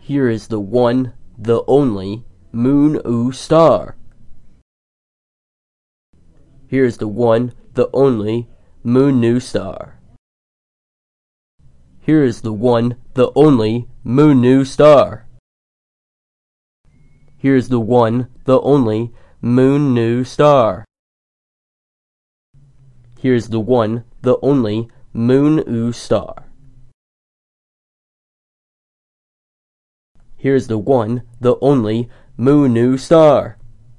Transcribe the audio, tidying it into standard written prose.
Here is the one, the only, moon star. Here is the one, the only, moon star. Here is the one, the only, moon star. Here is the one, the only, moon star. Here is the one, the only, moon star. Here is the one, the only, moon star.